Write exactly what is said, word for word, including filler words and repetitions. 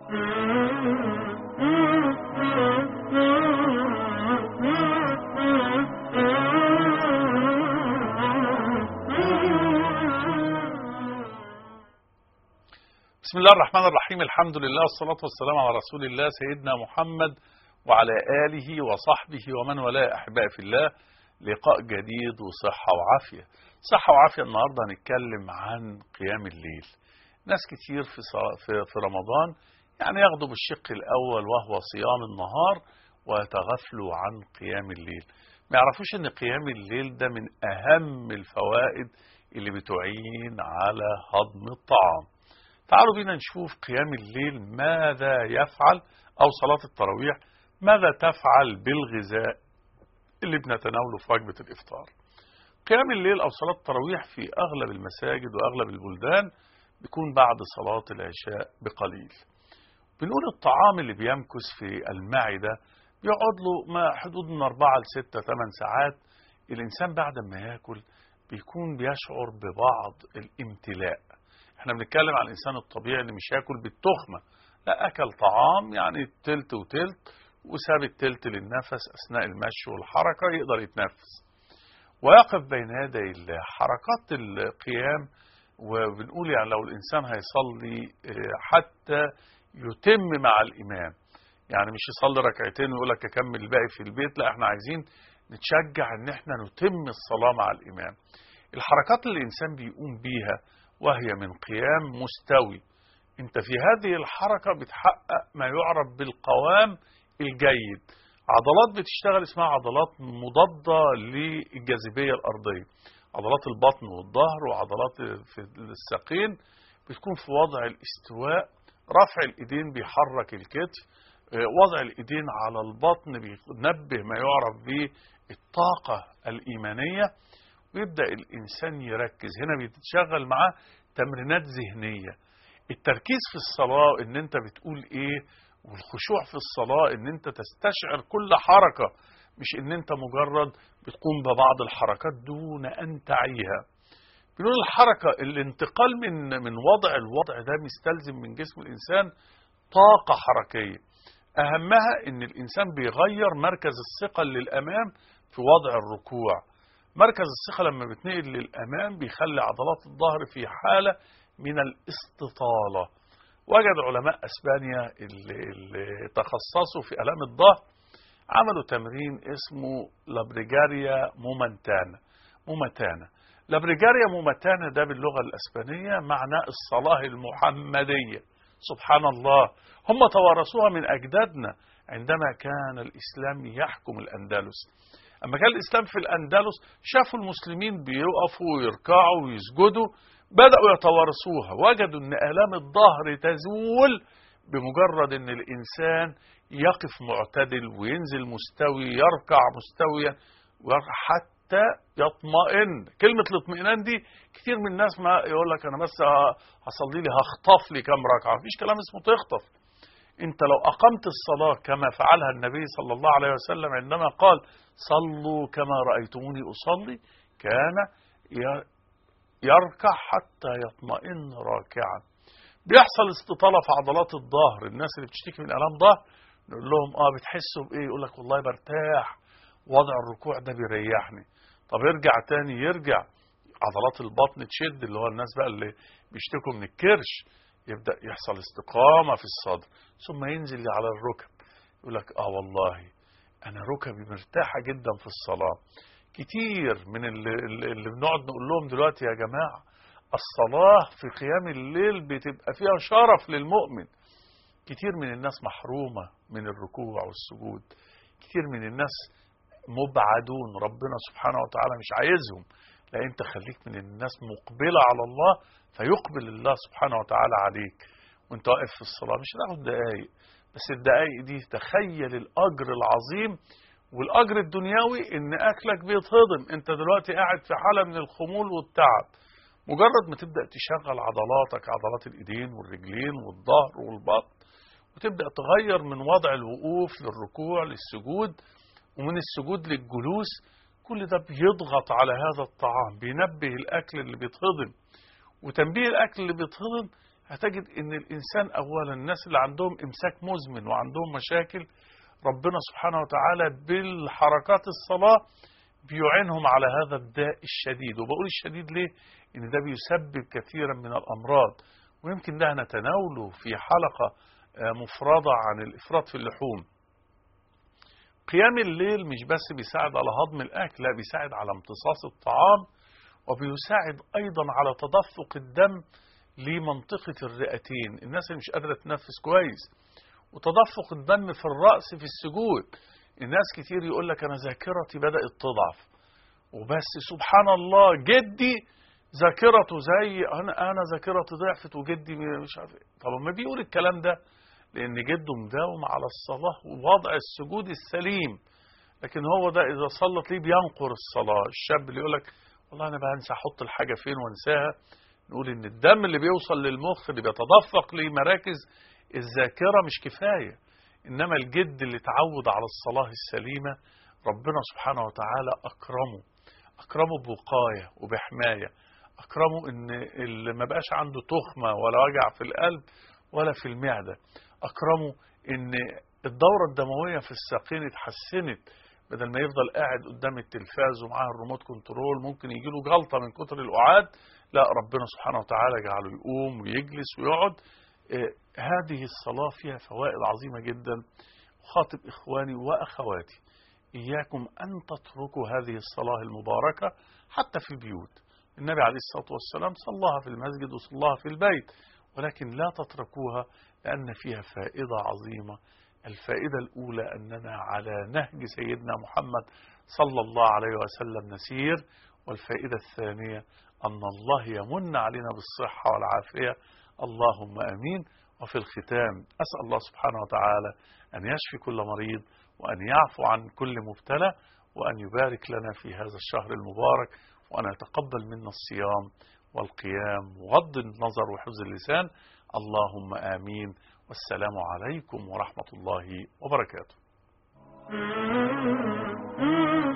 بسم الله الرحمن الرحيم. الحمد لله والصلاة والسلام على رسول الله سيدنا محمد وعلى آله وصحبه ومن والاه. أحبائي في الله، لقاء جديد وصحة وعافية. صحة وعافية. النهاردة هنتكلم عن قيام الليل. ناس كتير في في رمضان يعني ياخدوا بالشق الأول وهو صيام النهار ويتغفلوا عن قيام الليل، ما يعرفوش ان قيام الليل ده من أهم الفوائد اللي بتعين على هضم الطعام. تعالوا بينا نشوف قيام الليل ماذا يفعل، أو صلاة التراويح ماذا تفعل بالغذاء اللي بنتناوله في وجبة الإفطار. قيام الليل أو صلاة التراويح في أغلب المساجد وأغلب البلدان بيكون بعد صلاة العشاء بقليل. بنقول الطعام اللي بيمكث في المعدة بيقعد له ما حدود من أربعة لستة ثمان ساعات. الإنسان بعد ما يأكل بيكون بيشعر ببعض الامتلاء. احنا بنتكلم عن الإنسان الطبيعي اللي مش ياكل بالتخمة، لا، أكل طعام يعني تلت وتلت وساب التلت للنفس أثناء المشي والحركة يقدر يتنفس ويقف بين يدي حركات القيام. وبنقول يعني لو الإنسان هيصلي حتى يتم مع الإمام، يعني مش يصلي ركعتين ويقول لك أكمل الباقي في البيت، لا، احنا عايزين نتشجع ان احنا نتم الصلاة مع الإمام. الحركات اللي الإنسان بيقوم بيها وهي من قيام مستوي، انت في هذه الحركة بتحقق ما يعرف بالقوام الجيد. عضلات بتشتغل اسمها عضلات مضادة للجاذبية الأرضية، عضلات البطن والظهر وعضلات في الساقين بتكون في وضع الاستواء. رفع الإيدين بيحرك الكتف، وضع الإيدين على البطن بينبه ما يعرف بالطاقة الإيمانية، ويبدأ الإنسان يركز. هنا بيتشغل معاه تمرينات ذهنية. التركيز في الصلاة ان انت بتقول ايه، والخشوع في الصلاة ان انت تستشعر كل حركة، مش ان انت مجرد بتقوم ببعض الحركات دون ان تعيها. بنقول الحركة الانتقال من من وضع الوضع ده مستلزم من جسم الإنسان طاقة حركية، أهمها ان الإنسان بيغير مركز الثقل للأمام في وضع الركوع. مركز الثقة لما بتنقل للأمام بيخلي عضلات الظهر في حالة من الاستطالة. وجد علماء أسبانيا اللي, اللي تخصصوا في ألام الظهر عملوا تمرين اسمه لابريجاريا مومنتانا مومتانا لابريجاريا مومتانا ده باللغة الأسبانية معناه الصلاة المحمدية. سبحان الله، هم توارثوها من أجدادنا عندما كان الإسلام يحكم الأندلس. أما كان الإسلام في الأندلس شافوا المسلمين بيقفوا ويركعوا ويسجدوا، بدأوا يتوارثوها، وجدوا أن آلام الظهر تزول بمجرد أن الإنسان يقف معتدل وينزل مستوي، يركع مستويا حتى يطمئن. كلمة الاطمئنان دي كتير من الناس ما يقول لك أنا بس هصلي لي هخطف لي كم ركعة. مفيش كلام اسمه تخطف. انت لو أقمت الصلاة كما فعلها النبي صلى الله عليه وسلم عندما قال صلوا كما رأيتموني أصلي، كان يركع حتى يطمئن راكعا. بيحصل استطالة في عضلات الظهر. الناس اللي بتشتكي من ألام ظهر نقول لهم اه بتحسوا بإيه، يقول لك والله برتاح، وضع الركوع ده بيريحني. طب يرجع تاني، يرجع عضلات البطن تشد، اللي هو الناس بقى اللي بيشتكوا من الكرش، يبدأ يحصل استقامة في الصدر، ثم ينزل على الركب، يقول لك اه والله أنا ركبي مرتاحة جدا في الصلاة. كتير من اللي, اللي بنقعد نقول لهم دلوقتي يا جماعة الصلاة في قيام الليل بتبقى فيها شرف للمؤمن. كتير من الناس محرومة من الركوع والسجود، كتير من الناس مبعدون، ربنا سبحانه وتعالى مش عايزهم. لا، انت خليك من الناس مقبلة على الله فيقبل الله سبحانه وتعالى عليك وانت واقف في الصلاة. مش هتاخد دقايق، بس الدقايق دي تخيل الأجر العظيم والأجر الدنيوي ان أكلك بيتهضم. انت دلوقتي قاعد في حالة من الخمول والتعب، مجرد ما تبدأ تشغل عضلاتك، عضلات الإيدين والرجلين والظهر والبطن، وتبدأ تغير من وضع الوقوف للركوع للسجود، ومن السجود للجلوس، كل ده بيضغط على هذا الطعام، بينبه الأكل اللي بيتهضم. وتنبيه الأكل اللي بيتهضم هتجد ان الانسان اولا الناس اللي عندهم امساك مزمن وعندهم مشاكل، ربنا سبحانه وتعالى بالحركات الصلاة بيعينهم على هذا الداء الشديد. وبقول الشديد ليه؟ ان ده بيسبب كثيرا من الامراض، ويمكن ده نتناوله في حلقة مفردة عن الافراط في اللحوم. قيام الليل مش بس بيساعد على هضم الاكل، لا بيساعد على امتصاص الطعام، وبيساعد ايضا على تدفق الدم لمنطقة الرئتين، الناس اللي مش قادرة تنفس كويس، وتدفق الدم في الرأس في السجود. الناس كتير يقول لك أنا ذاكرتي بدأت تضعف، وبس سبحان الله جدي ذاكرته زي أنا أنا ذاكرتي ضعفت وجدي مش عارف. طب ما بيقول الكلام ده لأن جده مداوم على الصلاة ووضع السجود السليم، لكن هو ده إذا صلت ليه بينقر الصلاة. الشاب اللي يقول لك والله أنا بنسى أحط الحاجة فين وانساها، نقول ان الدم اللي بيوصل للمخ اللي بيتدفق لمراكز الذاكرة مش كفاية، انما الجد اللي تعود على الصلاة السليمة ربنا سبحانه وتعالى اكرمه اكرمه بوقاية وبحماية، اكرمه ان اللي ما بقاش عنده تخمة ولا وجع في القلب ولا في المعدة، اكرمه ان الدورة الدموية في الساقين اتحسنت، بدل ما يفضل قاعد قدام التلفاز ومعاه الريموت كنترول ممكن يجيله جلطة من كتر القعاد، لا ربنا سبحانه وتعالى جعله يقوم ويجلس ويقعد. آه هذه الصلاة فيها فوائد عظيمة جدا. أخاطب إخواني وأخواتي إياكم أن تتركوا هذه الصلاة المباركة حتى في البيوت. النبي عليه الصلاة والسلام صلاها في المسجد وصلاها في البيت، ولكن لا تتركوها لأن فيها فائدة عظيمة. الفائدة الأولى أننا على نهج سيدنا محمد صلى الله عليه وسلم نسير، والفائدة الثانية أن الله يمن علينا بالصحة والعافية، اللهم آمين. وفي الختام أسأل الله سبحانه وتعالى أن يشفي كل مريض، وأن يعفو عن كل مبتلى، وأن يبارك لنا في هذا الشهر المبارك، وأن يتقبل منا الصيام والقيام وغض النظر وحفظ اللسان. اللهم آمين، والسلام عليكم ورحمة الله وبركاته.